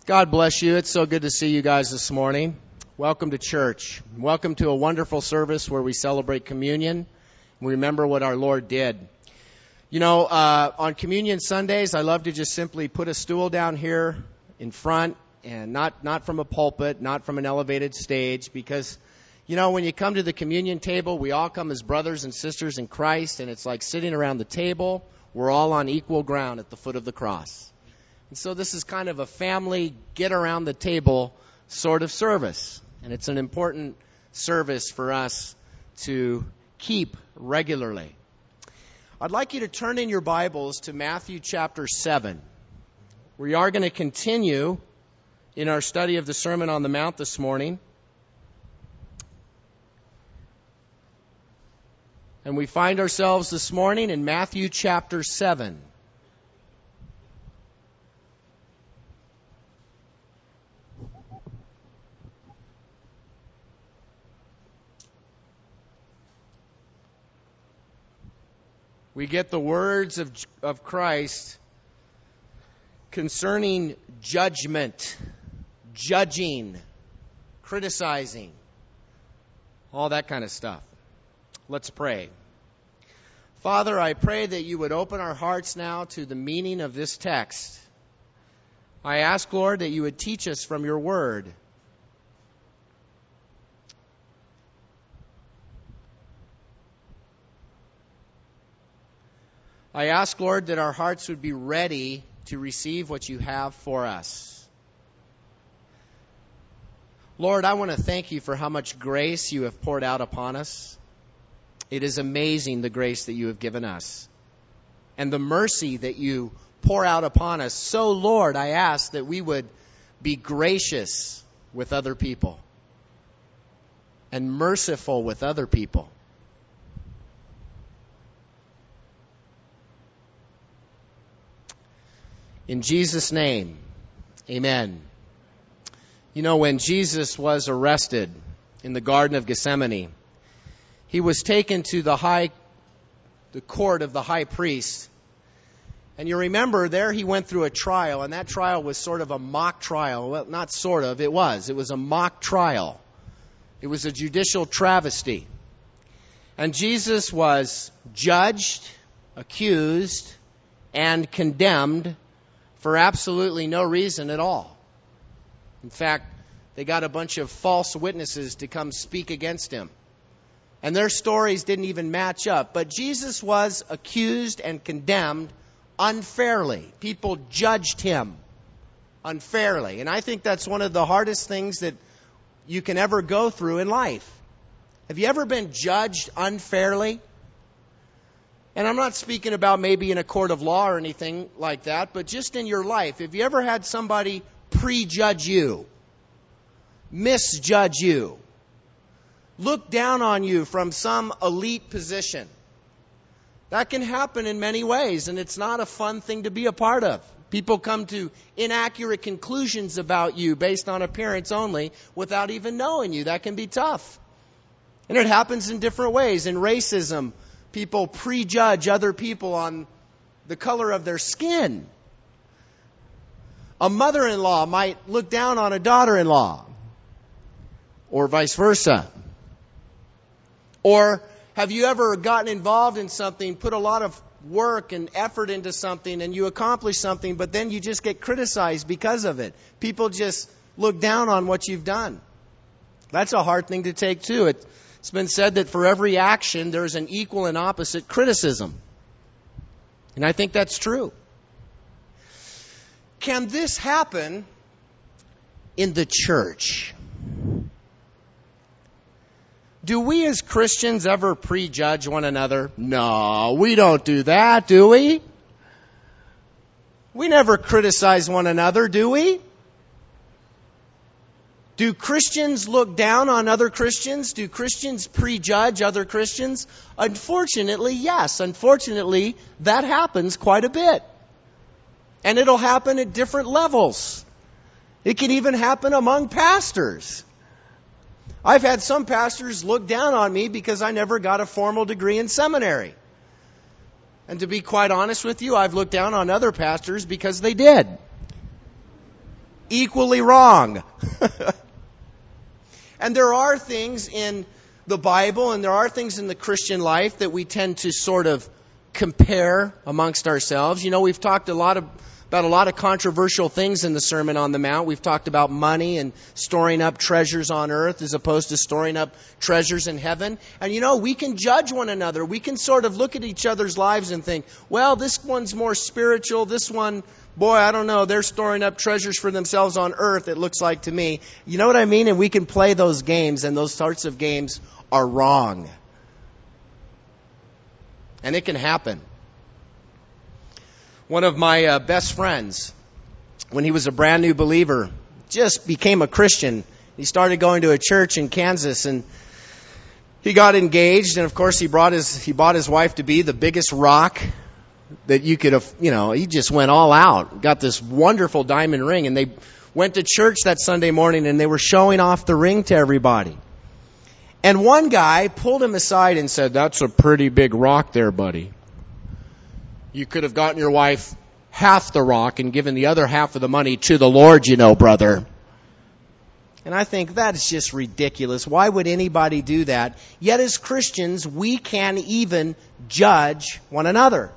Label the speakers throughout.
Speaker 1: God bless you. It's so good to see you guys this morning. Welcome to church. Welcome to a wonderful service where we celebrate communion. We remember what our Lord did. You know, on Communion Sundays, I love to just simply put a stool down here in front, and not from a pulpit, not from an elevated stage, because, you know, when you come to the communion table, we all come as brothers and sisters in Christ, and it's like sitting around the table. We're all on equal ground at the foot of the cross. And so this is kind of a family get around the table sort of service. And it's an important service for us to keep regularly. I'd like you to turn in your Bibles to Matthew chapter 7. We are going to continue in our study of the Sermon on the Mount this morning. And we find ourselves this morning in Matthew chapter 7. We get the words of Christ concerning judgment, judging, criticizing, all that kind of stuff. Let's pray. Father, I pray that you would open our hearts now to the meaning of this text. I ask, Lord, that you would teach us from your word. I ask, Lord, that our hearts would be ready to receive what you have for us. Lord, I want to thank you for how much grace you have poured out upon us. It is amazing, the grace that you have given us and the mercy that you pour out upon us. So, Lord, I ask that we would be gracious with other people and merciful with other people. In Jesus' name, amen. You know, when Jesus was arrested in the Garden of Gethsemane, he was taken to the court of the high priest. And you remember there he went through a trial, and that trial was sort of a mock trial. Well, not sort of, it was. It was a mock trial. It was a judicial travesty. And Jesus was judged, accused, and condemned for absolutely no reason at all. In fact, they got a bunch of false witnesses to come speak against him. And their stories didn't even match up. But Jesus was accused and condemned unfairly. People judged him unfairly. And I think that's one of the hardest things that you can ever go through in life. Have you ever been judged unfairly? And I'm not speaking about maybe in a court of law or anything like that, but just in your life. Have you ever had somebody prejudge you, misjudge you, look down on you from some elite position? That can happen in many ways, and it's not a fun thing to be a part of. People come to inaccurate conclusions about you based on appearance only without even knowing you. That can be tough. And it happens in different ways. In racism, people prejudge other people on the color of their skin. A mother-in-law might look down on a daughter-in-law, or vice versa. Or have you ever gotten involved in something, put a lot of work and effort into something, and you accomplish something, but then you just get criticized because of it? People just look down on what you've done. That's a hard thing to take too. It's been said that for every action, there's an equal and opposite criticism. And I think that's true. Can this happen in the church? Do we as Christians ever prejudge one another? No, we don't do that, do we? We never criticize one another, do we? Do Christians look down on other Christians? Do Christians prejudge other Christians? Unfortunately, yes. Unfortunately, that happens quite a bit. And it'll happen at different levels. It can even happen among pastors. I've had some pastors look down on me because I never got a formal degree in seminary. And to be quite honest with you, I've looked down on other pastors because they did. equally wrong. And there are things in the Bible and there are things in the Christian life that we tend to sort of compare amongst ourselves. You know, we've talked about a lot of controversial things in the Sermon on the Mount. We've talked about money and storing up treasures on earth as opposed to storing up treasures in heaven. And you know, we can judge one another. We can sort of look at each other's lives and think, well, this one's more spiritual. This one, boy, I don't know. They're storing up treasures for themselves on earth, it looks like to me. You know what I mean? And we can play those games, and those sorts of games are wrong. And it can happen. One of my best friends, when he was a brand new believer, just became a Christian. He started going to a church in Kansas, and he got engaged. And of course, he bought his wife to be the biggest rock that you could have. You know, he just went all out. Got this wonderful diamond ring, and they went to church that Sunday morning, and they were showing off the ring to everybody. And one guy pulled him aside and said, "That's a pretty big rock there, buddy. You could have gotten your wife half the rock and given the other half of the money to the Lord, you know, brother." And I think that is just ridiculous. Why would anybody do that? Yet as Christians, we can even judge one another.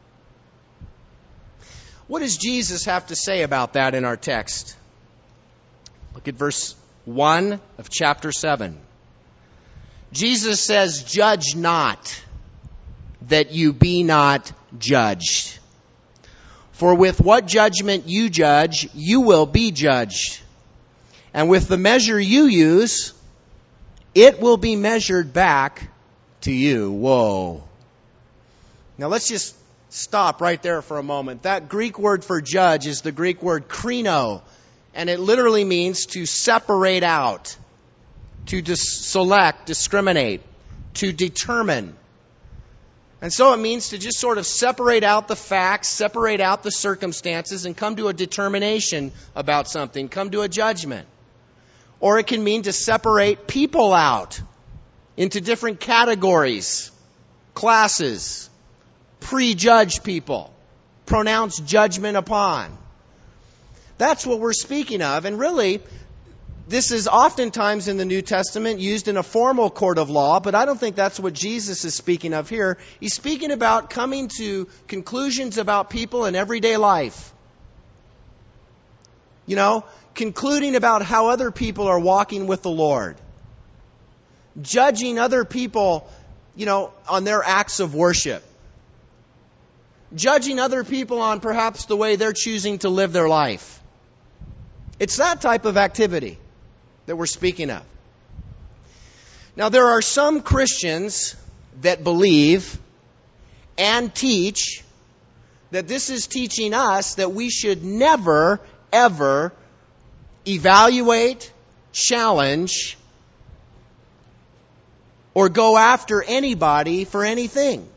Speaker 1: What does Jesus have to say about that in our text? Look at verse 1 of chapter 7. Jesus says, "Judge not, that you be not judged. For with what judgment you judge, you will be judged. And with the measure you use, it will be measured back to you." Whoa. Now let's just stop right there for a moment. That Greek word for judge is the Greek word krino, and it literally means to separate out, to select, discriminate, to determine. And so it means to just sort of separate out the facts, separate out the circumstances, and come to a determination about something, come to a judgment. Or it can mean to separate people out into different categories, classes, prejudge people, pronounce judgment upon. That's what we're speaking of. And really, this is oftentimes in the New Testament used in a formal court of law, but I don't think that's what Jesus is speaking of here. He's speaking about coming to conclusions about people in everyday life. You know, concluding about how other people are walking with the Lord. Judging other people, you know, on their acts of worship. Judging other people on perhaps the way they're choosing to live their life. It's that type of activity that we're speaking of. Now, there are some Christians that believe and teach that this is teaching us that we should never, ever evaluate, challenge, or go after anybody for anything.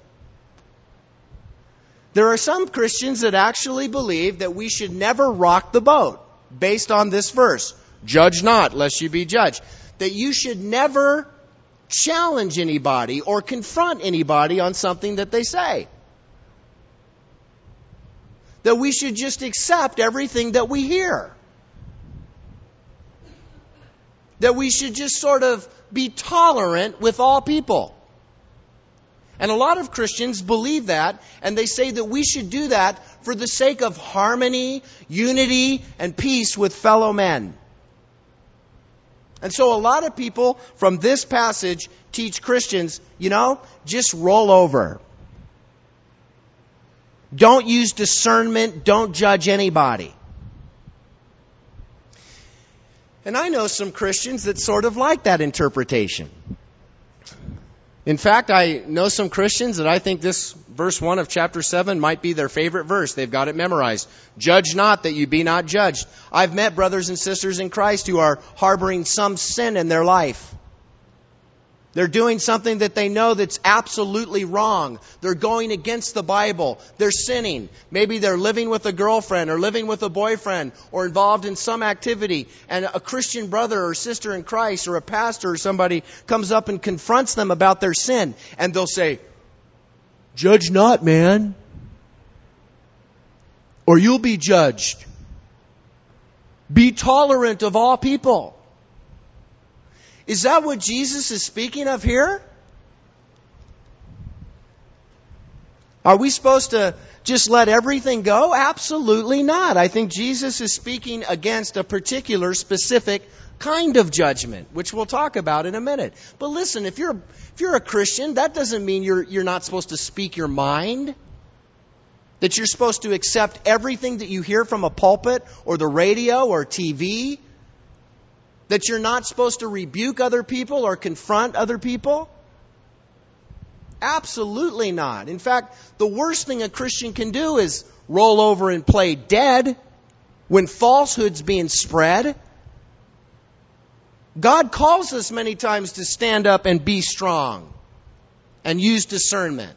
Speaker 1: There are some Christians that actually believe that we should never rock the boat based on this verse. Judge not, lest you be judged. That you should never challenge anybody or confront anybody on something that they say. That we should just accept everything that we hear. That we should just sort of be tolerant with all people. And a lot of Christians believe that, and they say that we should do that for the sake of harmony, unity, and peace with fellow men. And so a lot of people from this passage teach Christians, you know, just roll over. Don't use discernment. Don't judge anybody. And I know some Christians that sort of like that interpretation. In fact, I know some Christians that I think this verse 1 of chapter 7 might be their favorite verse. They've got it memorized. Judge not, that you be not judged. I've met brothers and sisters in Christ who are harboring some sin in their life. They're doing something that they know that's absolutely wrong. They're going against the Bible. They're sinning. Maybe they're living with a girlfriend or living with a boyfriend or involved in some activity. And a Christian brother or sister in Christ or a pastor or somebody comes up and confronts them about their sin. And they'll say, "Judge not, man, or you'll be judged. Be tolerant of all people. Is that what Jesus is speaking of here? Are we supposed to just let everything go? Absolutely not. I think Jesus is speaking against a particular specific kind of judgment, which we'll talk about in a minute. But listen, if you're a Christian, that doesn't mean you're not supposed to speak your mind. That you're supposed to accept everything that you hear from a pulpit or the radio or TV. That you're not supposed to rebuke other people or confront other people. Absolutely not. In fact, the worst thing a Christian can do is roll over and play dead when falsehood's being spread. God calls us many times to stand up and be strong and use discernment.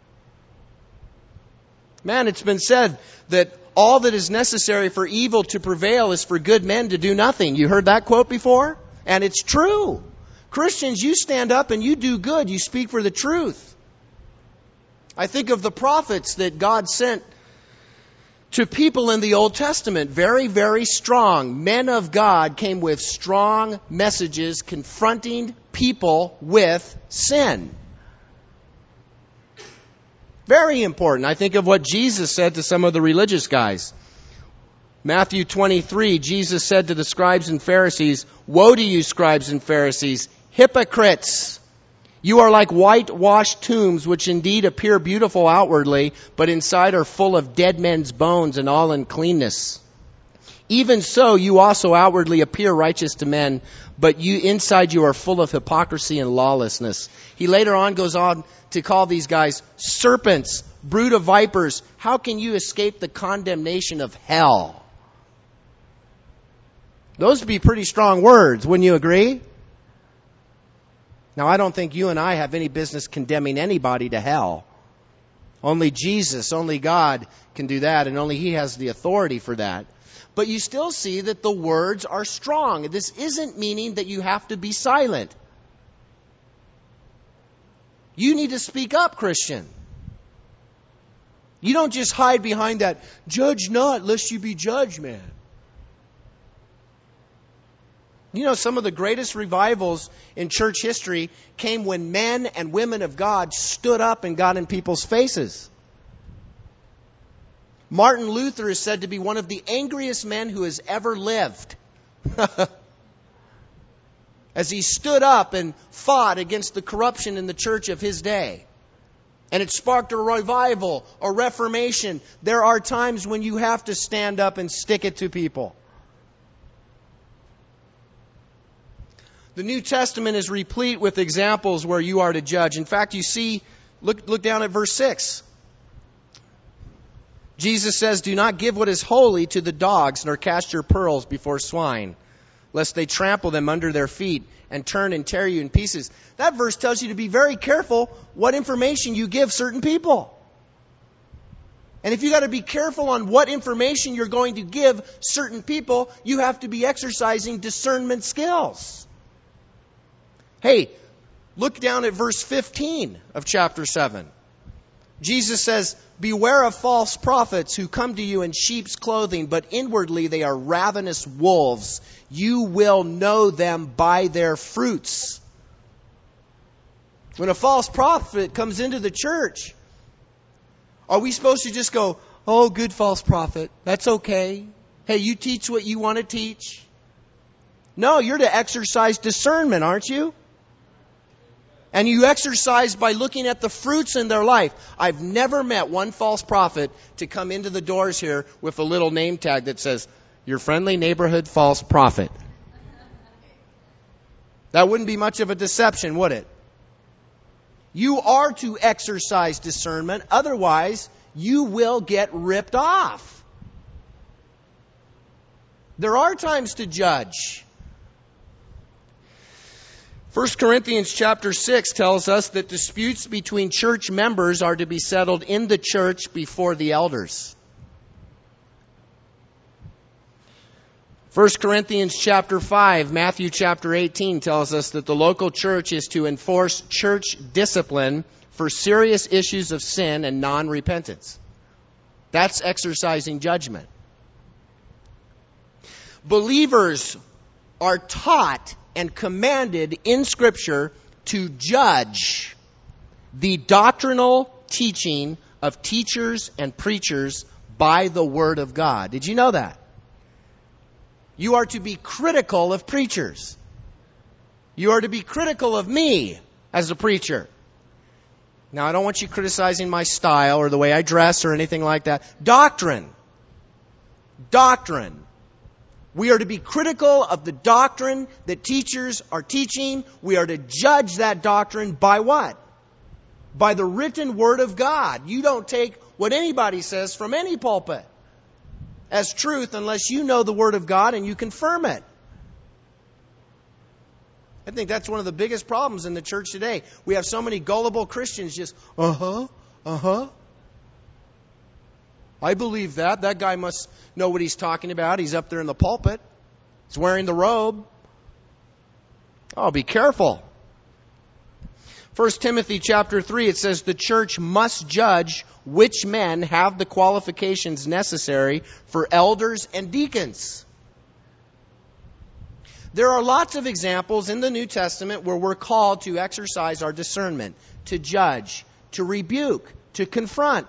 Speaker 1: Man, it's been said that all that is necessary for evil to prevail is for good men to do nothing. You heard that quote before? And it's true. Christians, you stand up and you do good. You speak for the truth. I think of the prophets that God sent to people in the Old Testament. Very, very strong. Men of God came with strong messages confronting people with sin. Very important. I think of what Jesus said to some of the religious guys. Matthew 23, Jesus said to the scribes and Pharisees, "Woe to you, scribes and Pharisees, hypocrites! You are like whitewashed tombs, which indeed appear beautiful outwardly, but inside are full of dead men's bones and all uncleanness. Even so, you also outwardly appear righteous to men, but inside you are full of hypocrisy and lawlessness." He later on goes on to call these guys serpents, brood of vipers. How can you escape the condemnation of hell? Those would be pretty strong words, wouldn't you agree? Now, I don't think you and I have any business condemning anybody to hell. Only Jesus, only God can do that, and only He has the authority for that. But you still see that the words are strong. This isn't meaning that you have to be silent. You need to speak up, Christian. You don't just hide behind that, "Judge not, lest you be judged," man. You know, some of the greatest revivals in church history came when men and women of God stood up and got in people's faces. Martin Luther is said to be one of the angriest men who has ever lived. As he stood up and fought against the corruption in the church of his day. And it sparked a revival, a reformation. There are times when you have to stand up and stick it to people. The New Testament is replete with examples where you are to judge. In fact, you see, look down at verse 6. Jesus says, "Do not give what is holy to the dogs, nor cast your pearls before swine, lest they trample them under their feet and turn and tear you in pieces." That verse tells you to be very careful what information you give certain people. And if you got to be careful on what information you're going to give certain people, you have to be exercising discernment skills. Hey, look down at verse 15 of chapter 7. Jesus says, "Beware of false prophets who come to you in sheep's clothing, but inwardly they are ravenous wolves. You will know them by their fruits." When a false prophet comes into the church, are we supposed to just go, "Oh, good false prophet, that's okay. Hey, you teach what you want to teach"? No, you're to exercise discernment, aren't you? And you exercise by looking at the fruits in their life. I've never met one false prophet to come into the doors here with a little name tag that says, "Your friendly neighborhood false prophet." That wouldn't be much of a deception, would it? You are to exercise discernment. Otherwise, you will get ripped off. There are times to judge. 1 Corinthians chapter 6 tells us that disputes between church members are to be settled in the church before the elders. 1 Corinthians chapter 5, Matthew chapter 18 tells us that the local church is to enforce church discipline for serious issues of sin and non-repentance. That's exercising judgment. Believers are taught and commanded in Scripture to judge the doctrinal teaching of teachers and preachers by the Word of God. Did you know that? You are to be critical of preachers. You are to be critical of me as a preacher. Now, I don't want you criticizing my style or the way I dress or anything like that. Doctrine. Doctrine. We are to be critical of the doctrine that teachers are teaching. We are to judge that doctrine by what? By the written Word of God. You don't take what anybody says from any pulpit as truth unless you know the Word of God and you confirm it. I think that's one of the biggest problems in the church today. We have so many gullible Christians just, I believe that. That guy must know what he's talking about. He's up there in the pulpit. He's wearing the robe. Oh, be careful. 1 Timothy chapter 3, it says the church must judge which men have the qualifications necessary for elders and deacons. There are lots of examples in the New Testament where we're called to exercise our discernment, to judge, to rebuke, to confront.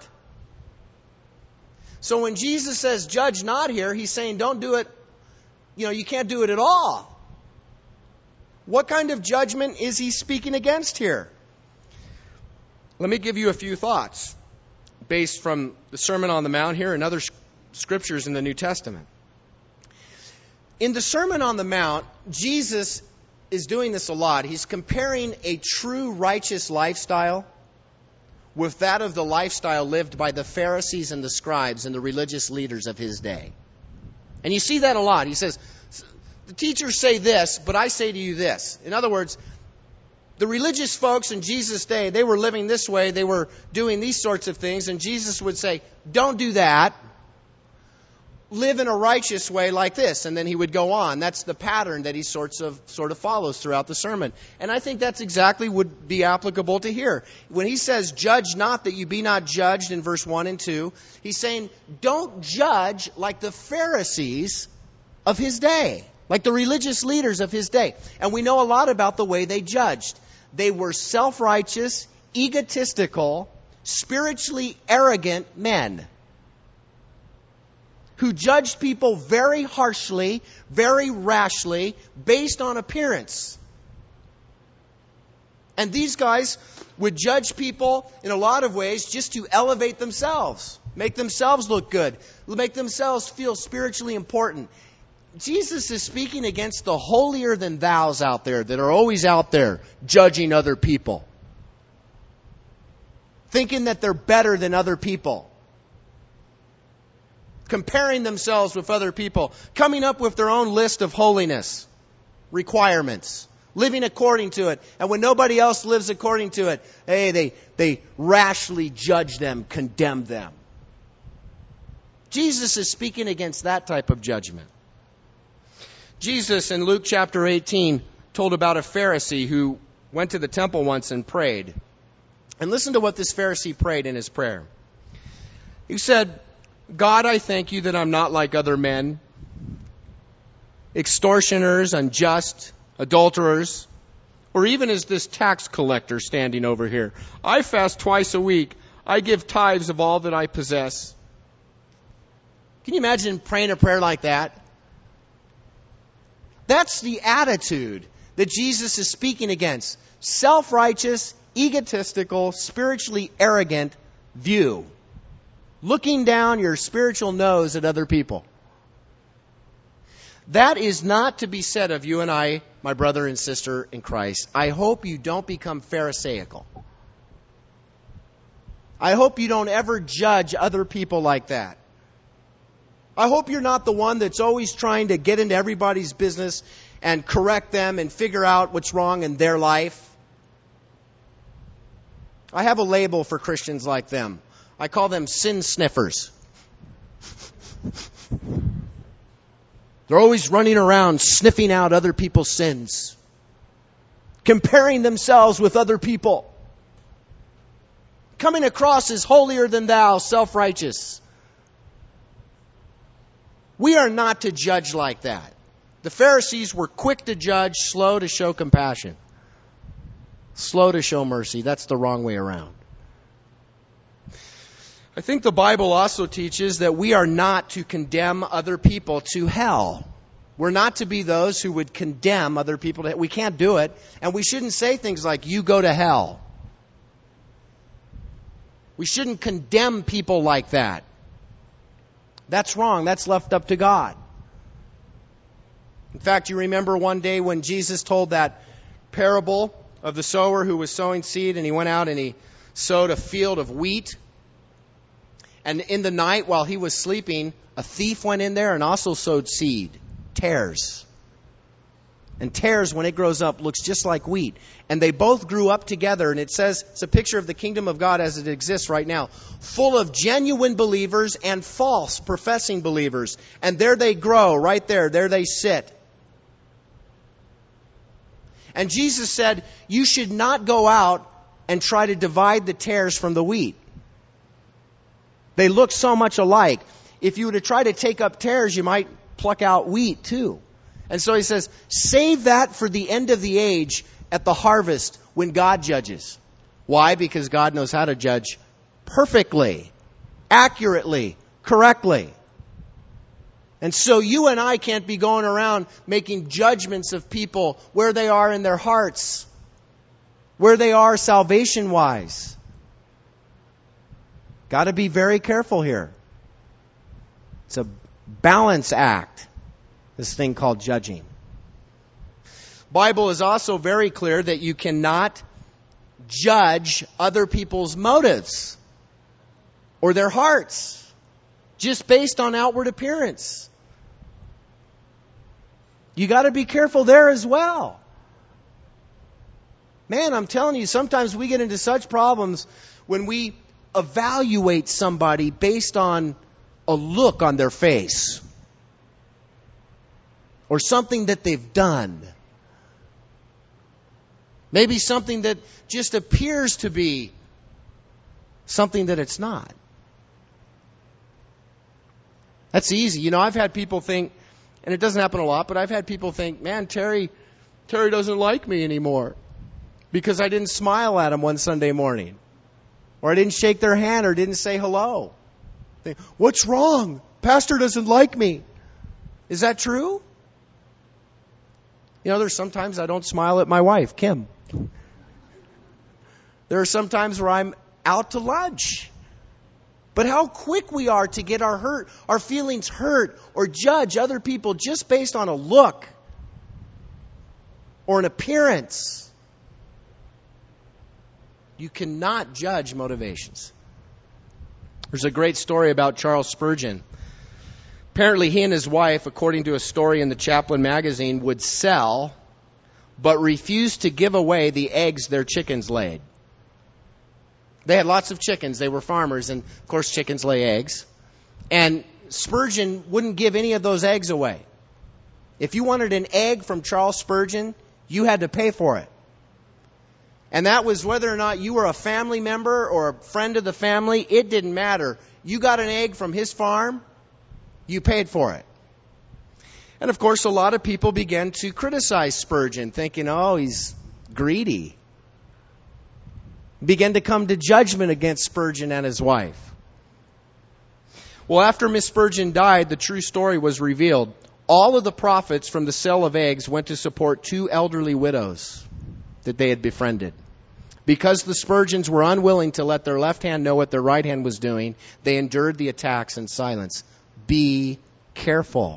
Speaker 1: So when Jesus says judge not here, he's saying don't do it, you can't do it at all. What kind of judgment is he speaking against here? Let me give you a few thoughts based from the Sermon on the Mount here and other scriptures in the New Testament. In the Sermon on the Mount, Jesus is doing this a lot. He's comparing a true righteous lifestyle with that of the lifestyle lived by the Pharisees and the scribes and the religious leaders of his day. And you see that a lot. He says, the teachers say this, but I say to you this. In other words, the religious folks in Jesus' day, they were living this way, they were doing these sorts of things, and Jesus would say, don't do that. Live in a righteous way like this. And then he would go on. That's the pattern that he sort of follows throughout the sermon. And I think that's exactly would be applicable to here. When he says, judge not that you be not judged in verse 1 and 2, he's saying, don't judge like the Pharisees of his day, like the religious leaders of his day. And we know a lot about the way they judged. They were self-righteous, egotistical, spiritually arrogant men who judged people very harshly, very rashly, based on appearance. And these guys would judge people in a lot of ways just to elevate themselves, make themselves look good, make themselves feel spiritually important. Jesus is speaking against the holier-than-thous out there that are always out there judging other people, thinking that they're better than other people, comparing themselves with other people, coming up with their own list of holiness requirements, living according to it. And when nobody else lives according to it, they rashly judge them, condemn them. Jesus is speaking against that type of judgment. Jesus in Luke chapter 18 told about a Pharisee who went to the temple once and prayed. And listen to what this Pharisee prayed in his prayer. He said, God, I thank you that I'm not like other men, extortioners, unjust, adulterers, or even as this tax collector standing over here. I fast twice a week. I give tithes of all that I possess. Can you imagine praying a prayer like that? That's the attitude that Jesus is speaking against. Self-righteous, egotistical, spiritually arrogant view. Looking down your spiritual nose at other people. That is not to be said of you and I, my brother and sister in Christ. I hope you don't become Pharisaical. I hope you don't ever judge other people like that. I hope you're not the one that's always trying to get into everybody's business and correct them and figure out what's wrong in their life. I have a label for Christians like them. I call them sin sniffers. They're always running around sniffing out other people's sins, comparing themselves with other people, coming across as holier than thou, self-righteous. We are not to judge like that. The Pharisees were quick to judge, slow to show compassion. Slow to show mercy. That's the wrong way around. I think the Bible also teaches that we are not to condemn other people to hell. We're not to be those who would condemn other people. We can't do it. And we shouldn't say things like, you go to hell. We shouldn't condemn people like that. That's wrong. That's left up to God. In fact, you remember one day when Jesus told that parable of the sower who was sowing seed, and he went out and he sowed a field of wheat. And in the night while he was sleeping, a thief went in there and also sowed seed, tares. And tares, when it grows up, looks just like wheat. And they both grew up together. And it says, it's a picture of the kingdom of God as it exists right now, full of genuine believers and false professing believers. And there they grow, right there. There they sit. And Jesus said, you should not go out and try to divide the tares from the wheat. They look so much alike. If you were to try to take up tares, you might pluck out wheat too. And so he says, save that for the end of the age at the harvest when God judges. Why? Because God knows how to judge perfectly, accurately, correctly. And so you and I can't be going around making judgments of people where they are in their hearts, where they are salvation-wise. Got to be very careful here. It's a balance act, this thing called judging. Bible is also very clear that you cannot judge other people's motives or their hearts just based on outward appearance. You got to be careful there as well. Man, I'm telling you, sometimes we get into such problems when we evaluate somebody based on a look on their face or something that they've done. Maybe something that just appears to be something that it's not. That's easy. You know, I've had people think, and it doesn't happen a lot, but I've had people think, man, Terry doesn't like me anymore because I didn't smile at him one Sunday morning. Or I didn't shake their hand or didn't say hello. What's wrong? Pastor doesn't like me. Is that true? You know, there's sometimes I don't smile at my wife, Kim. There are some times where I'm out to lunch. But how quick we are to get our feelings hurt or judge other people just based on a look or an appearance. You cannot judge motivations. There's a great story about Charles Spurgeon. Apparently he and his wife, according to a story in the Chaplain magazine, would sell but refused to give away the eggs their chickens laid. They had lots of chickens. They were farmers, and of course chickens lay eggs. And Spurgeon wouldn't give any of those eggs away. If you wanted an egg from Charles Spurgeon, you had to pay for it. And that was whether or not you were a family member or a friend of the family, it didn't matter. You got an egg from his farm, you paid for it. And of course, a lot of people began to criticize Spurgeon, thinking, oh, he's greedy. Began to come to judgment against Spurgeon and his wife. Well, after Miss Spurgeon died, the true story was revealed. All of the profits from the sale of eggs went to support 2 elderly widows that they had befriended. Because the Spurgeons were unwilling to let their left hand know what their right hand was doing, they endured the attacks in silence. Be careful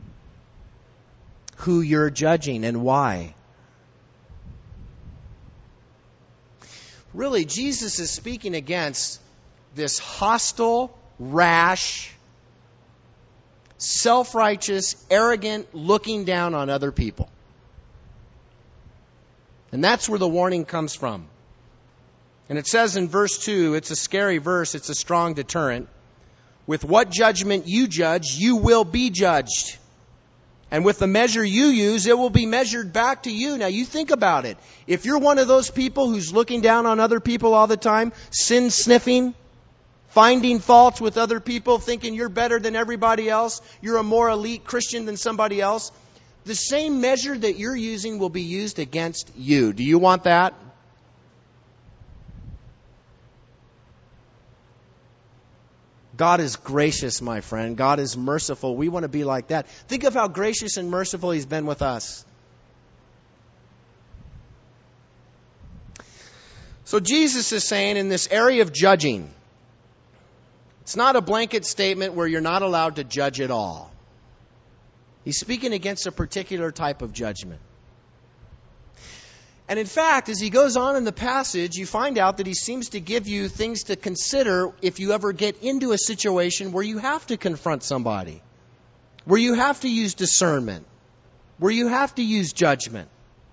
Speaker 1: who you're judging and why. Really, Jesus is speaking against this hostile, rash, self-righteous, arrogant looking down on other people. And that's where the warning comes from. And it says in verse 2, it's a scary verse, it's a strong deterrent. With what judgment you judge, you will be judged. And with the measure you use, it will be measured back to you. Now you think about it. If you're one of those people who's looking down on other people all the time, sin sniffing, finding faults with other people, thinking you're better than everybody else, you're a more elite Christian than somebody else, the same measure that you're using will be used against you. Do you want that? God is gracious, my friend. God is merciful. We want to be like that. Think of how gracious and merciful He's been with us. So Jesus is saying in this area of judging, it's not a blanket statement where you're not allowed to judge at all. He's speaking against a particular type of judgment. And in fact, as he goes on in the passage, you find out that he seems to give you things to consider if you ever get into a situation where you have to confront somebody, where you have to use discernment, where you have to use judgment.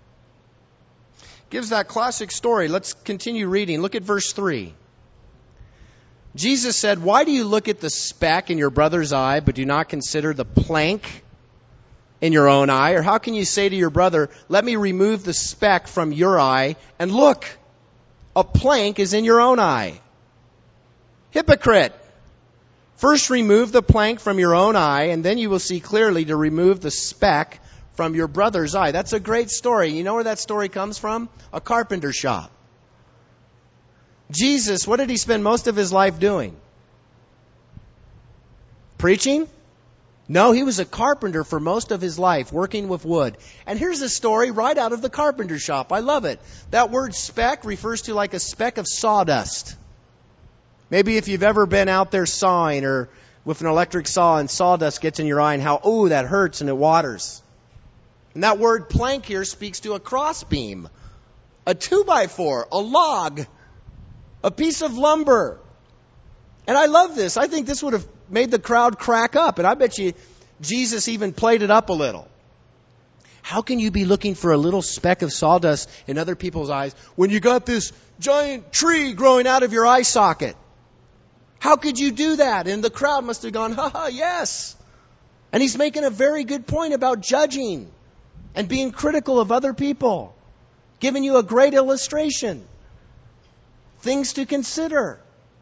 Speaker 1: Gives that classic story. Let's continue reading. Look at verse 3. Jesus said, "Why do you look at the speck in your brother's eye, but do not consider the plank in your own eye? Or how can you say to your brother, 'Let me remove the speck from your eye,' and look, a plank is in your own eye? Hypocrite! First remove the plank from your own eye, and then you will see clearly to remove the speck from your brother's eye." That's a great story. You know where that story comes from? A carpenter shop. Jesus, what did He spend most of His life doing? Preaching? No, He was a carpenter for most of His life, working with wood. And here's a story right out of the carpenter shop. I love it. That word speck refers to like a speck of sawdust. Maybe if you've ever been out there sawing or with an electric saw and sawdust gets in your eye and how, oh, that hurts and it waters. And that word plank here speaks to a crossbeam, a 2x4, a log, a piece of lumber. And I love this. I think this would have made the crowd crack up. And I bet you Jesus even played it up a little. How can you be looking for a little speck of sawdust in other people's eyes when you got this giant tree growing out of your eye socket? How could you do that? And the crowd must have gone, ha ha, yes. And He's making a very good point about judging and being critical of other people. Giving you a great illustration. Things to consider.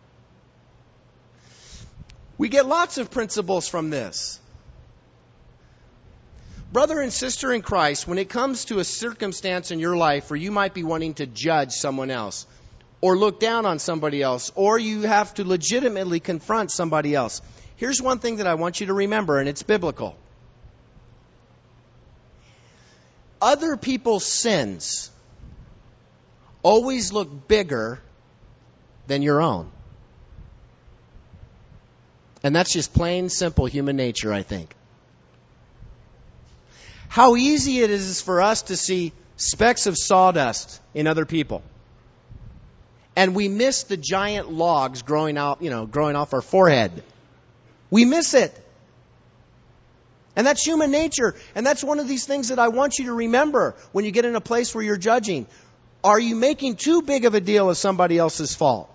Speaker 1: We get lots of principles from this. Brother and sister in Christ, when it comes to a circumstance in your life where you might be wanting to judge someone else or look down on somebody else, or you have to legitimately confront somebody else, here's one thing that I want you to remember, and it's biblical. Other people's sins always look bigger than your own. And that's just plain, simple human nature, I think. How easy it is for us to see specks of sawdust in other people. And we miss the giant logs growing off our forehead. We miss it. And that's human nature. And that's one of these things that I want you to remember when you get in a place where you're judging. Are you making too big of a deal of somebody else's fault?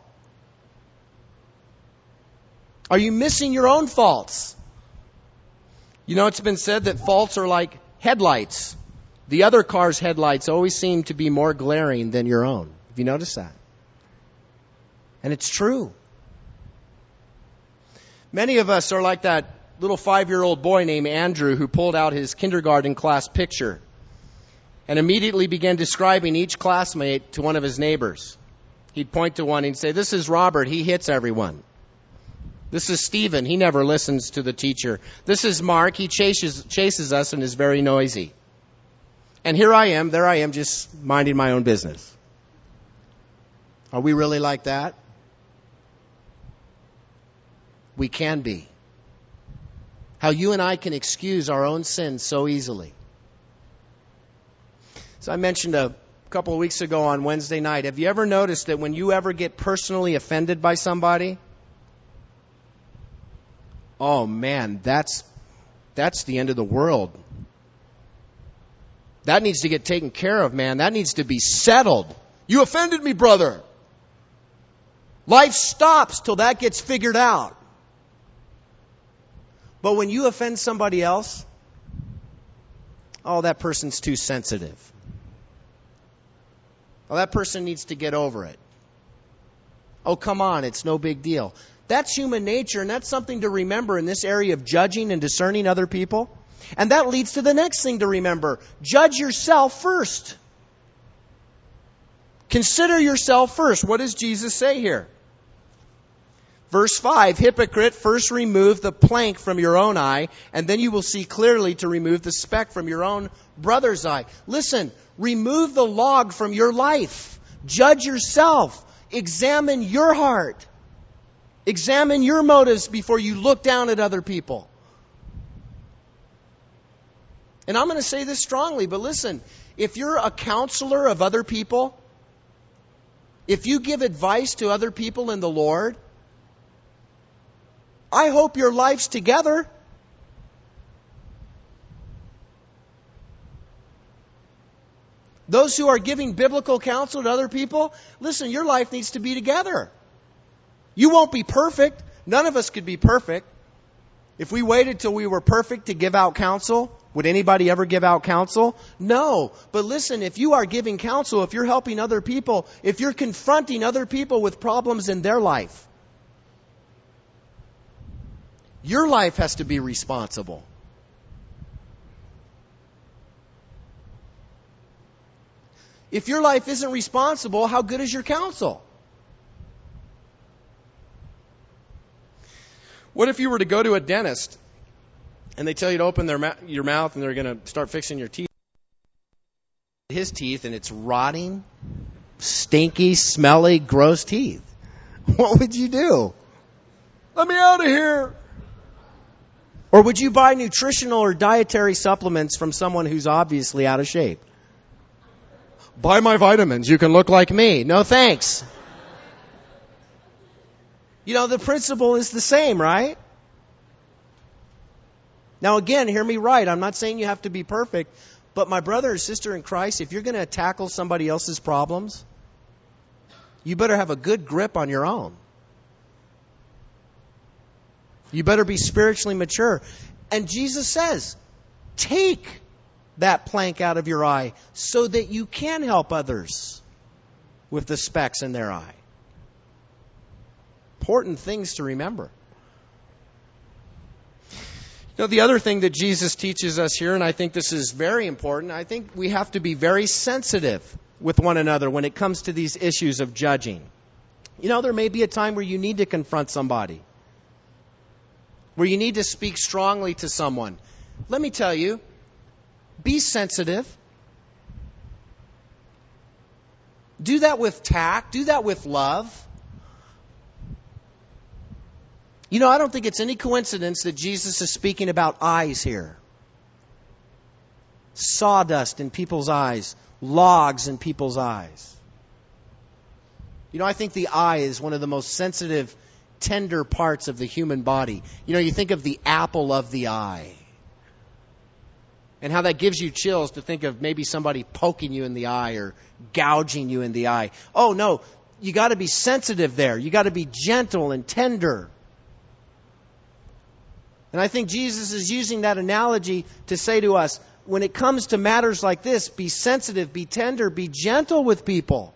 Speaker 1: Are you missing your own faults? You know, it's been said that faults are like headlights. The other car's headlights always seem to be more glaring than your own. Have you noticed that? And it's true. Many of us are like that little 5-year-old boy named Andrew who pulled out his kindergarten class picture and immediately began describing each classmate to one of his neighbors. He'd point to one and say, "This is Robert. He hits everyone. This is Stephen. He never listens to the teacher. This is Mark. He chases us and is very noisy. And there I am, just minding my own business." Are we really like that? We can be. How you and I can excuse our own sins so easily. So I mentioned a couple of weeks ago on Wednesday night, have you ever noticed that when you ever get personally offended by somebody, oh man, that's the end of the world. That needs to get taken care of, man. That needs to be settled. You offended me, brother. Life stops till that gets figured out. But when you offend somebody else, oh, that person's too sensitive. Oh, that person needs to get over it. Oh, come on, it's no big deal. That's human nature, and that's something to remember in this area of judging and discerning other people. And that leads to the next thing to remember. Judge yourself first. Consider yourself first. What does Jesus say here? Verse 5, hypocrite, first remove the plank from your own eye, and then you will see clearly to remove the speck from your own brother's eye. Listen, remove the log from your life. Judge yourself. Examine your heart. Examine your motives before you look down at other people. And I'm going to say this strongly, but listen, if you're a counselor of other people, if you give advice to other people in the Lord, I hope your life's together. Those who are giving biblical counsel to other people, listen, your life needs to be together. You won't be perfect. None of us could be perfect. If we waited till we were perfect to give out counsel, would anybody ever give out counsel? No. But listen, if you are giving counsel, if you're helping other people, if you're confronting other people with problems in their life, your life has to be responsible. If your life isn't responsible, how good is your counsel? What if you were to go to a dentist and they tell you to open your mouth and they're going to start fixing your teeth? His teeth, and it's rotting, stinky, smelly, gross teeth. What would you do? Let me out of here. Or would you buy nutritional or dietary supplements from someone who's obviously out of shape? Buy my vitamins. You can look like me. No thanks. You know, the principle is the same, right? Now again, hear me right. I'm not saying you have to be perfect. But my brother or sister in Christ, if you're going to tackle somebody else's problems, you better have a good grip on your own. You better be spiritually mature. And Jesus says, take that plank out of your eye so that you can help others with the specks in their eye. Important things to remember. You know, the other thing that Jesus teaches us here, and I think this is very important, I think we have to be very sensitive with one another when it comes to these issues of judging. You know, there may be a time where you need to confront somebody, where you need to speak strongly to someone. Let me tell you, be sensitive. Do that with tact. Do that with love. You know, I don't think it's any coincidence that Jesus is speaking about eyes here. Sawdust in people's eyes. Logs in people's eyes. You know, I think the eye is one of the most sensitive, tender parts of the human body. You know, you think of the apple of the eye. And how that gives you chills to think of maybe somebody poking you in the eye or gouging you in the eye. Oh no, you got to be sensitive there. You got to be gentle and tender. And I think Jesus is using that analogy to say to us, when it comes to matters like this, be sensitive, be tender, be gentle with people.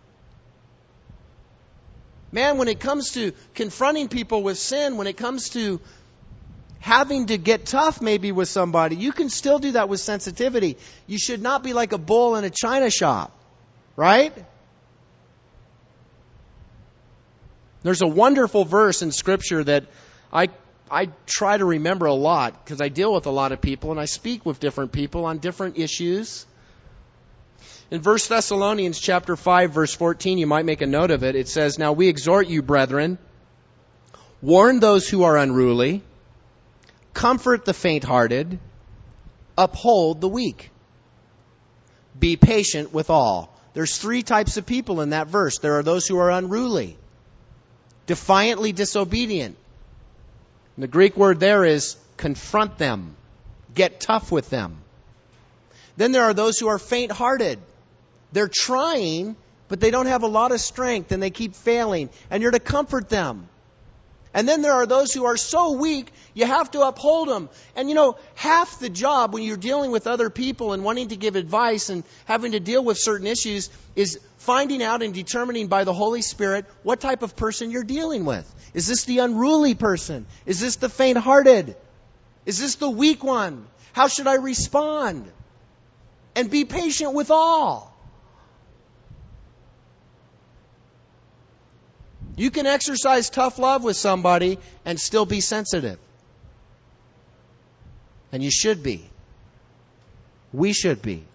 Speaker 1: Man, when it comes to confronting people with sin, when it comes to having to get tough maybe with somebody, you can still do that with sensitivity. You should not be like a bull in a china shop, right? There's a wonderful verse in Scripture that I try to remember a lot because I deal with a lot of people and I speak with different people on different issues. In 1 Thessalonians chapter 5, verse 14, you might make a note of it. It says, "Now we exhort you, brethren, warn those who are unruly, comfort the faint-hearted, uphold the weak. Be patient with all." There's three types of people in that verse. There are those who are unruly, defiantly disobedient. And the Greek word there is confront them, get tough with them. Then there are those who are faint-hearted. They're trying, but they don't have a lot of strength and they keep failing. And you're to comfort them. And then there are those who are so weak, you have to uphold them. And you know, half the job when you're dealing with other people and wanting to give advice and having to deal with certain issues is finding out and determining by the Holy Spirit what type of person you're dealing with. Is this the unruly person? Is this the faint-hearted? Is this the weak one? How should I respond? And be patient with all. You can exercise tough love with somebody and still be sensitive. And you should be. We should be.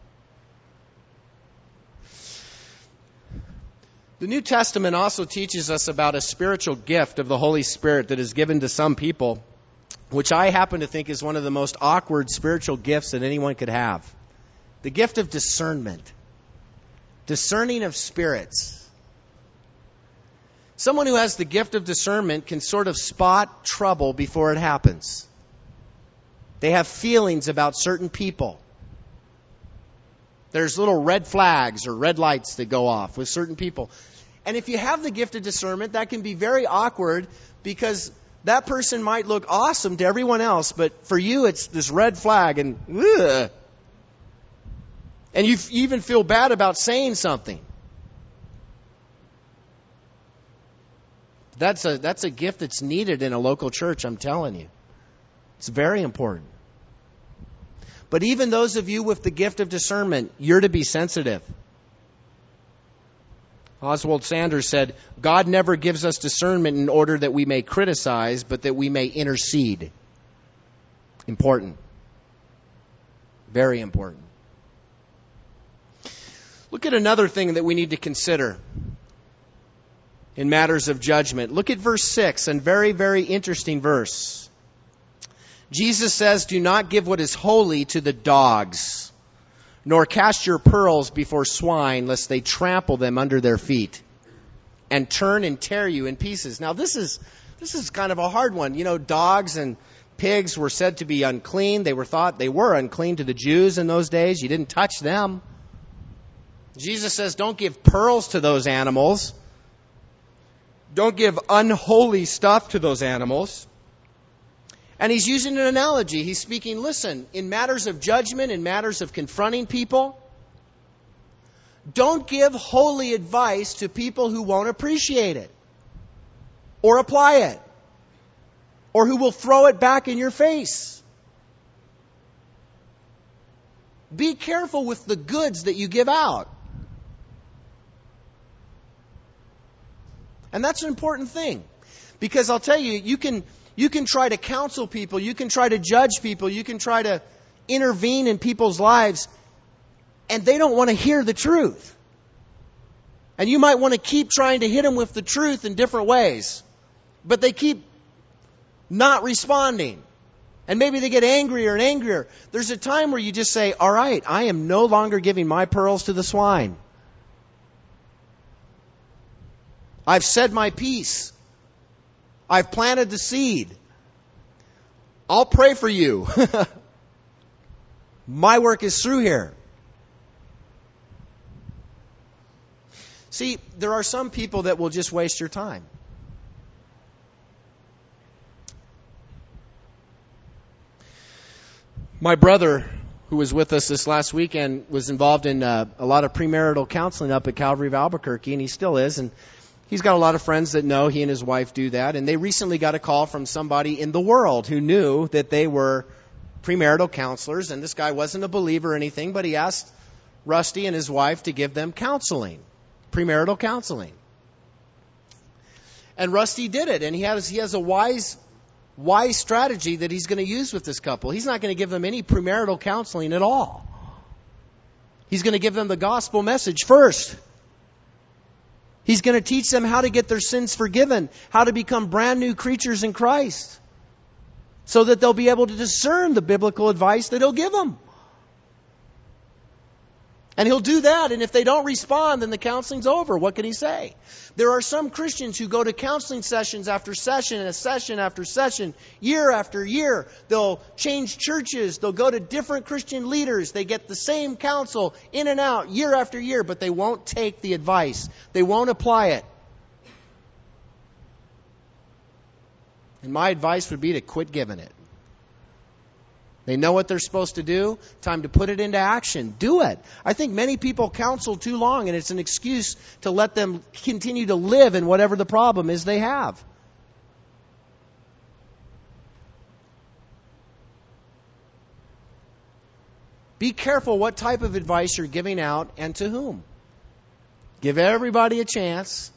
Speaker 1: The New Testament also teaches us about a spiritual gift of the Holy Spirit that is given to some people, which I happen to think is one of the most awkward spiritual gifts that anyone could have. The gift of discernment. Discerning of spirits. Someone who has the gift of discernment can sort of spot trouble before it happens. They have feelings about certain people. There's little red flags or red lights that go off with certain people. And if you have the gift of discernment, that can be very awkward because that person might look awesome to everyone else, but for you it's this red flag and ugh. And you even feel bad about saying something. That's a gift that's needed in a local church, I'm telling you. It's very important. But even those of you with the gift of discernment, you're to be sensitive. Oswald Sanders said, God never gives us discernment in order that we may criticize, but that we may intercede. Important. Very important. Look at another thing that we need to consider in matters of judgment. Look at verse 6, and very, very interesting verse. Jesus says, do not give what is holy to the dogs, nor cast your pearls before swine, lest they trample them under their feet, and turn and tear you in pieces. Now this is kind of a hard one. You know, dogs and pigs were said to be unclean. They were thought they were unclean to the Jews in those days. You didn't touch them. Jesus says, don't give pearls to those animals. Don't give unholy stuff to those animals. And he's using an analogy. He's speaking, listen, in matters of judgment, in matters of confronting people, don't give holy advice to people who won't appreciate it or apply it or who will throw it back in your face. Be careful with the goods that you give out. And that's an important thing. Because I'll tell you, you can try to counsel people, you can try to judge people, you can try to intervene in people's lives, and they don't want to hear the truth. And you might want to keep trying to hit them with the truth in different ways. But they keep not responding. And maybe they get angrier and angrier. There's a time where you just say, all right, I am no longer giving my pearls to the swine. I've said my piece. I've planted the seed. I'll pray for you. My work is through here. See, there are some people that will just waste your time. My brother, who was with us this last weekend, was involved in a lot of premarital counseling up at Calvary of Albuquerque, and he still is. And he's got a lot of friends that know he and his wife do that. And they recently got a call from somebody in the world who knew that they were premarital counselors. And this guy wasn't a believer or anything, but he asked Rusty and his wife to give them counseling, premarital counseling. And Rusty did it. And he has a wise strategy that he's going to use with this couple. He's not going to give them any premarital counseling at all. He's going to give them the gospel message first. He's going to teach them how to get their sins forgiven, how to become brand new creatures in Christ, so that they'll be able to discern the biblical advice that he'll give them. And he'll do that, and if they don't respond, then the counseling's over. What can he say? There are some Christians who go to counseling sessions after session and session after session, year after year. They'll change churches. They'll go to different Christian leaders. They get the same counsel in and out year after year, but they won't take the advice. They won't apply it. And my advice would be to quit giving it. They know what they're supposed to do. Time to put it into action. Do it. I think many people counsel too long, and it's an excuse to let them continue to live in whatever the problem is they have. Be careful what type of advice you're giving out and to whom. Give everybody a chance.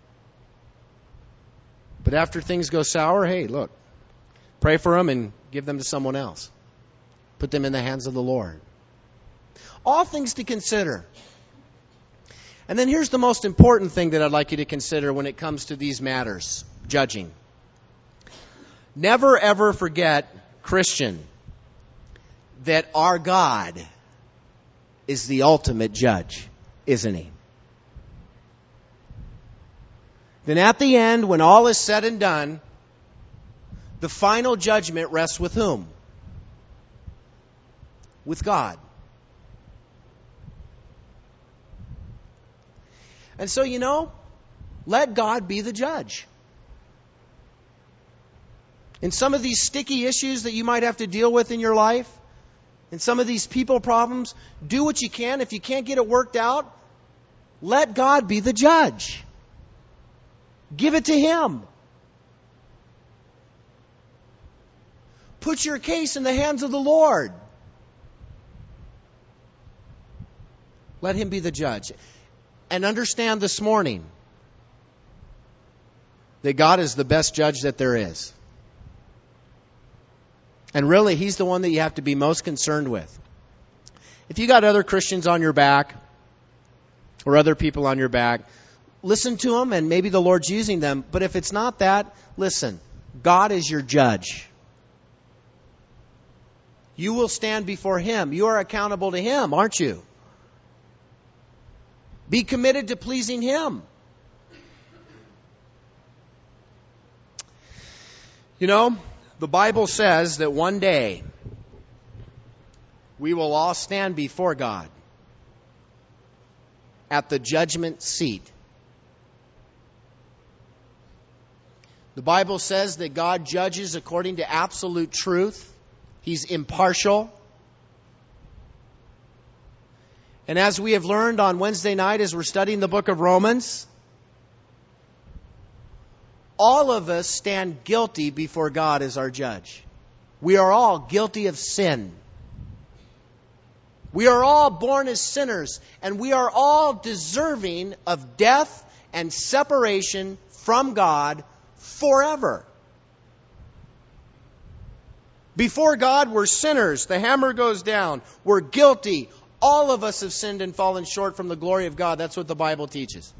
Speaker 1: But after things go sour, hey, look, pray for them and give them to someone else. Put them in the hands of the Lord. All things to consider. And then here's the most important thing that I'd like you to consider when it comes to these matters, judging. Never ever forget, Christian, that our God is the ultimate judge, isn't He? Then at the end, when all is said and done, the final judgment rests with whom? With God. And so, let God be the judge. In some of these sticky issues that you might have to deal with in your life, in some of these people problems, do what you can. If you can't get it worked out, let God be the judge. Give it to Him. Put your case in the hands of the Lord. Let Him be the judge. And understand this morning that God is the best judge that there is. And really, He's the one that you have to be most concerned with. If you got other Christians on your back, or other people on your back, listen to them, and maybe the Lord's using them. But if it's not that, listen, God is your judge. You will stand before Him. You are accountable to Him, aren't you? Be committed to pleasing Him. The Bible says that one day we will all stand before God at the judgment seat. The Bible says that God judges according to absolute truth. He's impartial. And as we have learned on Wednesday night as we're studying the book of Romans, all of us stand guilty before God as our judge. We are all guilty of sin. We are all born as sinners, and we are all deserving of death and separation from God forever. Before God, we're sinners. The hammer goes down. We're guilty. All of us have sinned and fallen short from the glory of God. That's what the Bible teaches.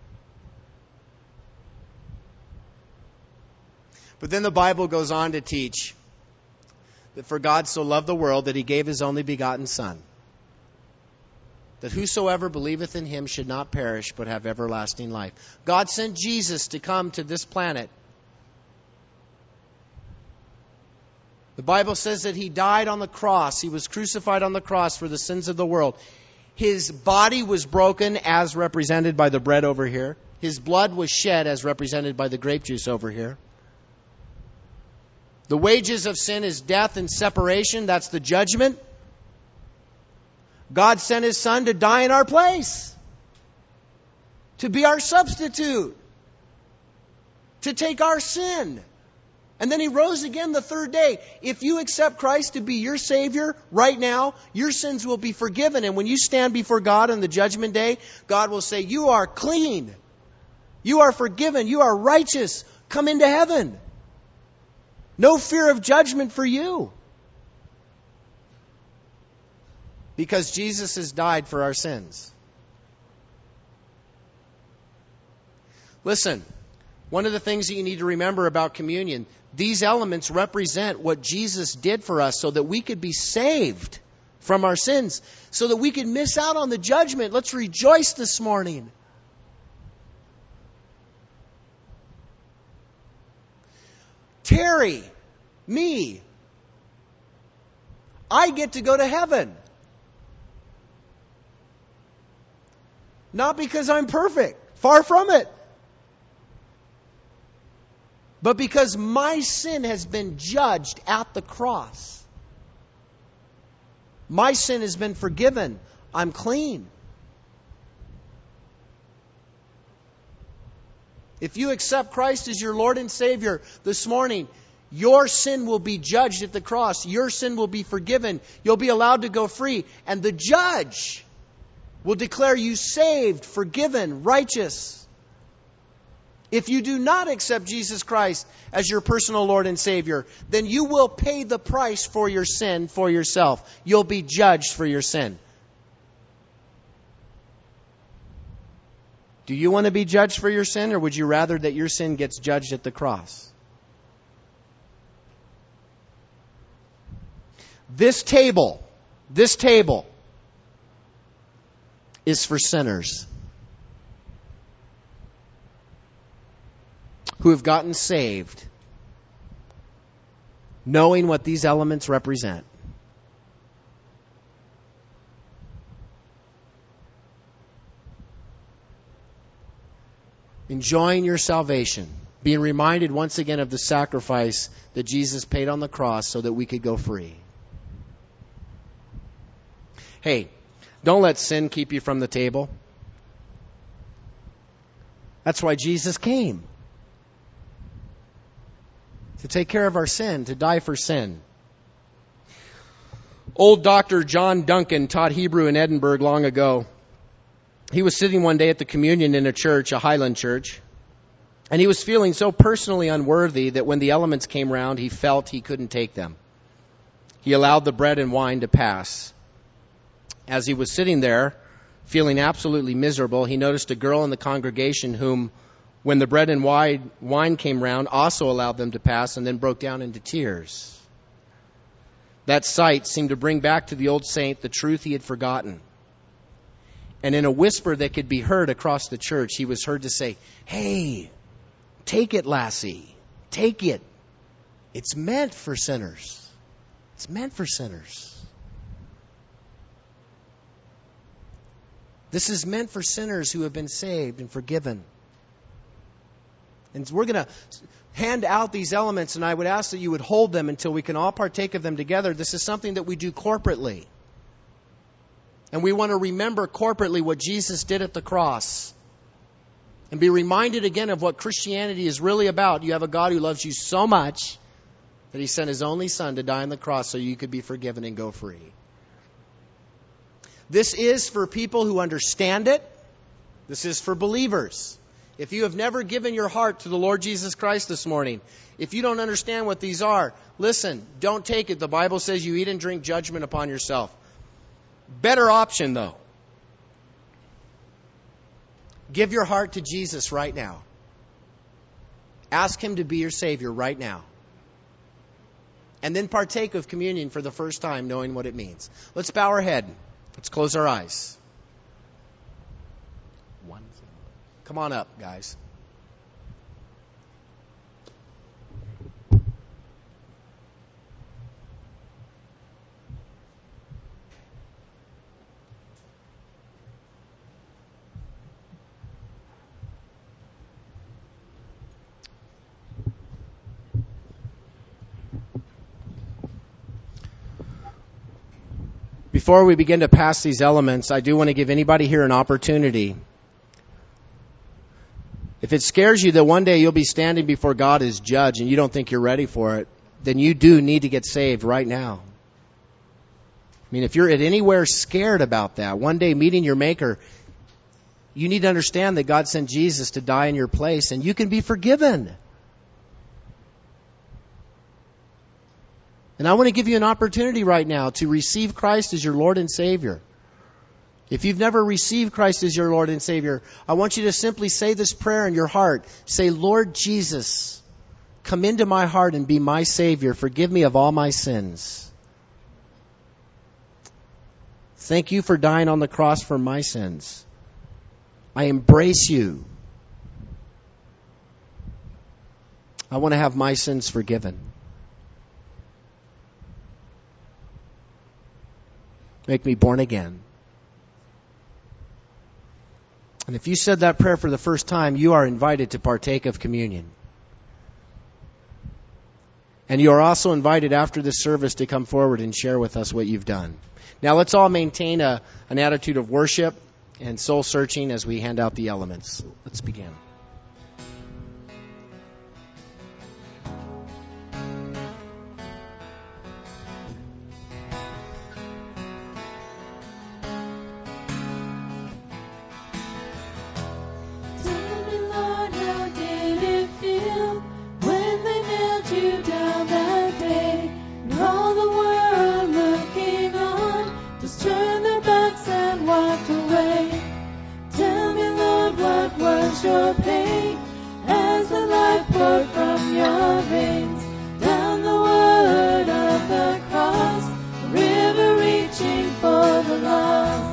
Speaker 1: But then the Bible goes on to teach that for God so loved the world that He gave His only begotten Son, that whosoever believeth in Him should not perish but have everlasting life. God sent Jesus to come to this planet. The Bible says that He died on the cross. He was crucified on the cross for the sins of the world. His body was broken as represented by the bread over here. His blood was shed as represented by the grape juice over here. The wages of sin is death and separation. That's the judgment. God sent His Son to die in our place, to be our substitute, to take our sin. And then He rose again the third day. If you accept Christ to be your Savior right now, your sins will be forgiven. And when you stand before God on the judgment day, God will say, you are clean. You are forgiven. You are righteous. Come into heaven. No fear of judgment for you. Because Jesus has died for our sins. Listen, one of the things that you need to remember about communion, these elements represent what Jesus did for us so that we could be saved from our sins, so that we could miss out on the judgment. Let's rejoice this morning. Terry, me, I get to go to heaven. Not because I'm perfect, far from it, but because my sin has been judged at the cross. My sin has been forgiven. I'm clean. If you accept Christ as your Lord and Savior this morning, Your sin will be judged at the cross. Your sin will be forgiven. You'll be allowed to go free. And the judge will declare you saved, forgiven, righteous. If you do not accept Jesus Christ as your personal Lord and Savior, then you will pay the price for your sin for yourself. You'll be judged for your sin. Do you want to be judged for your sin, or would you rather that your sin gets judged at the cross? This table is for sinners who have gotten saved, knowing what these elements represent. Enjoying your salvation, being reminded once again of the sacrifice that Jesus paid on the cross so that we could go free. Hey, don't let sin keep you from the table. That's why Jesus came. To take care of our sin, to die for sin. Old Dr. John Duncan taught Hebrew in Edinburgh long ago. He was sitting one day at the communion in a church, a Highland church, and he was feeling so personally unworthy that when the elements came round, he felt he couldn't take them. He allowed the bread and wine to pass. As he was sitting there, feeling absolutely miserable, he noticed a girl in the congregation whom, when the bread and wine came round, also allowed them to pass and then broke down into tears. That sight seemed to bring back to the old saint the truth he had forgotten. And in a whisper that could be heard across the church, he was heard to say, "Hey, take it, lassie. Take it. It's meant for sinners. It's meant for sinners." This is meant for sinners who have been saved and forgiven. And we're going to hand out these elements, and I would ask that you would hold them until we can all partake of them together. This is something that we do corporately. And we want to remember corporately what Jesus did at the cross. And be reminded again of what Christianity is really about. You have a God who loves you so much that He sent His only Son to die on the cross so you could be forgiven and go free. This is for people who understand it. This is for believers. If you have never given your heart to the Lord Jesus Christ this morning, if you don't understand what these are, listen, don't take it. The Bible says you eat and drink judgment upon yourself. Better option, though. Give your heart to Jesus right now. Ask Him to be your Savior right now. And then partake of communion for the first time, knowing what it means. Let's bow our head. Let's close our eyes. Come on up, guys. Before we begin to pass these elements, I do want to give anybody here an opportunity. If it scares you that one day you'll be standing before God as judge and you don't think you're ready for it, then you do need to get saved right now. I mean, if you're at anywhere scared about that, one day meeting your Maker, you need to understand that God sent Jesus to die in your place and you can be forgiven. And I want to give you an opportunity right now to receive Christ as your Lord and Savior. If you've never received Christ as your Lord and Savior, I want you to simply say this prayer in your heart. Say, "Lord Jesus, come into my heart and be my Savior. Forgive me of all my sins. Thank you for dying on the cross for my sins. I embrace you. I want to have my sins forgiven. Make me born again." And if you said that prayer for the first time, you are invited to partake of communion. And you are also invited after this service to come forward and share with us what you've done. Now let's all maintain an attitude of worship and soul searching as we hand out the elements. Let's begin.
Speaker 2: your pain as the life poured from your veins. Down the word of the cross, a river reaching for the lost.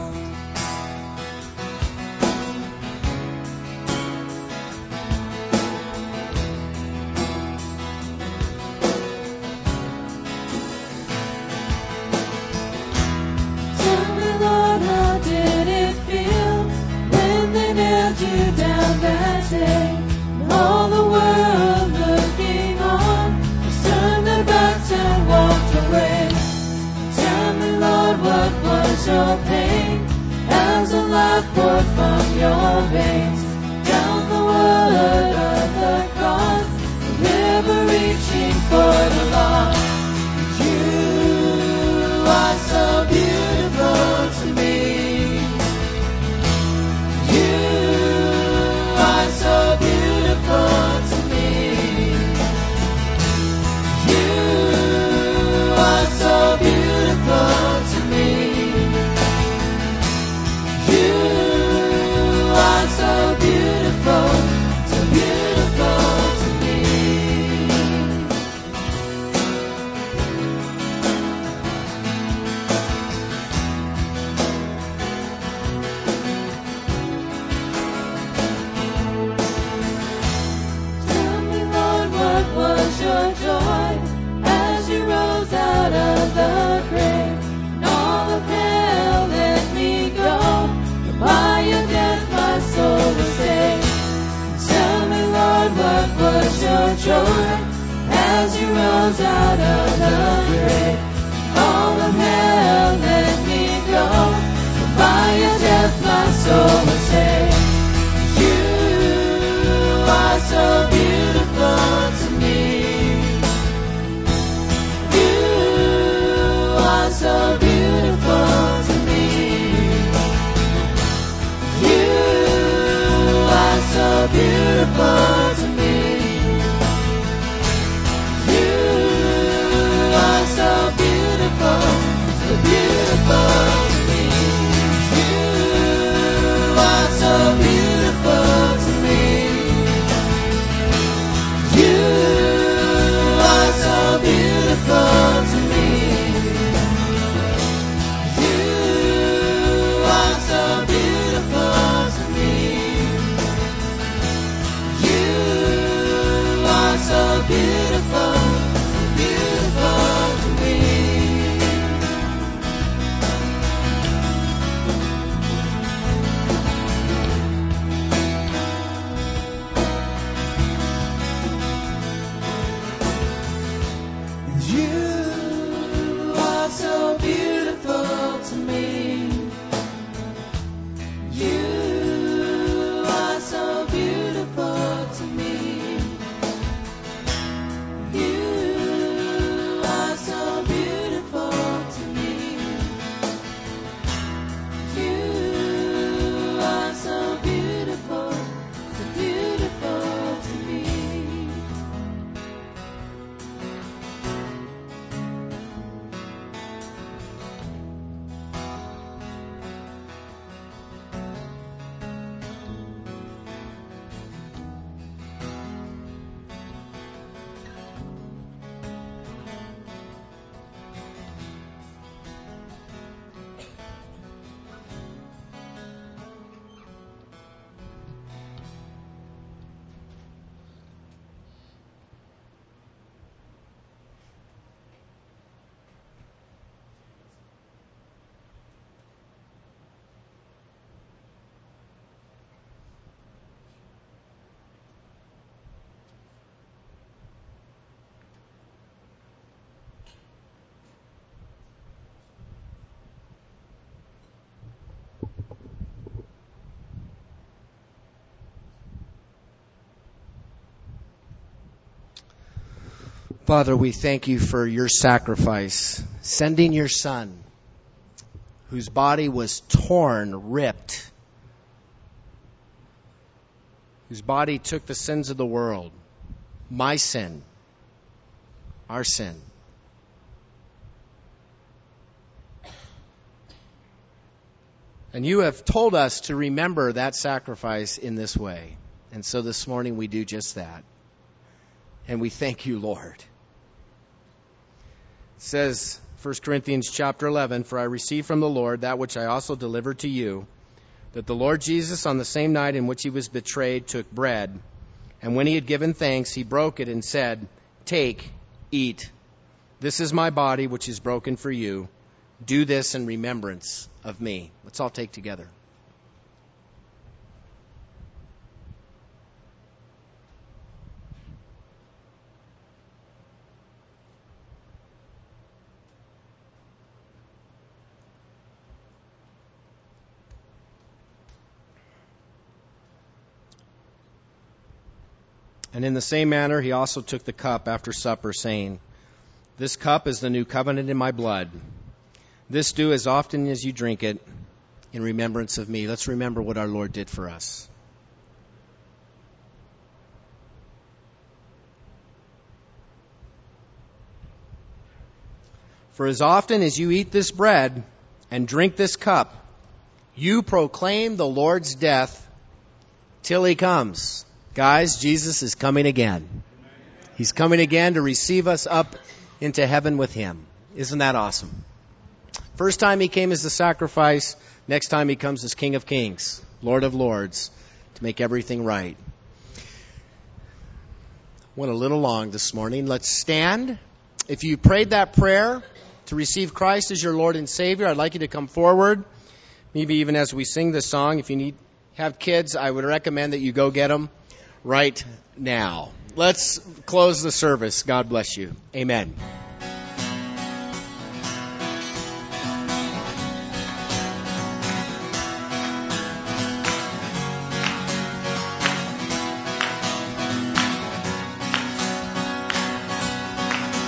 Speaker 2: Tell me, Lord, how did it feel when they nailed you down that day? And all the world looking on just turned their backs and walked away. Tell me, Lord, what was your pain as the life poured from your veins? Down the word of the cross, a river reaching for the lost. You are so beautiful to me. You are so beautiful to me. You are so beautiful to me. You are so beautiful, so beautiful to me. Tell me, Lord, what was your joy as you rose out of the grave? And all of hell let me go, for by your death my soul was saved. Tell me, Lord, what was your joy as you rose out of the grave? All of hell let me go, for by your death my soul was saved. You are so beautiful to me. You are so beautiful to me. You are so beautiful to me. You are so beautiful, so beautiful to me. You are so beautiful to me. You are so beautiful to me. You are so beautiful to me. You are so beautiful, so beautiful to me. You are so beautiful to me. You are so beautiful to me. You are so beautiful to me. You are so beautiful to me.
Speaker 1: Father, we thank you for your sacrifice, sending your Son, whose body was torn, ripped, whose body took the sins of the world, my sin, our sin. And you have told us to remember that sacrifice in this way. And so this morning we do just that. And we thank you, Lord. It says, 1 Corinthians chapter 11, "For I received from the Lord that which I also delivered to you, that the Lord Jesus, on the same night in which he was betrayed, took bread. And when he had given thanks, he broke it and said, 'Take, eat. This is my body, which is broken for you. Do this in remembrance of me.'" Let's all take together. And in the same manner, he also took the cup after supper, saying, "This cup is the new covenant in my blood. This do as often as you drink it in remembrance of me." Let's remember what our Lord did for us. "For as often as you eat this bread and drink this cup, you proclaim the Lord's death till he comes." Guys, Jesus is coming again. He's coming again to receive us up into heaven with him. Isn't that awesome? First time he came as the sacrifice. Next time he comes as King of Kings, Lord of Lords, to make everything right. Went a little long this morning. Let's stand. If you prayed that prayer to receive Christ as your Lord and Savior, I'd like you to come forward. Maybe even as we sing this song, if you have kids, I would recommend that you go get them right now. Let's close the service. God bless you. Amen.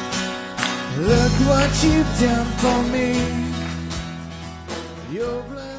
Speaker 3: Look what you've done for me. Your blood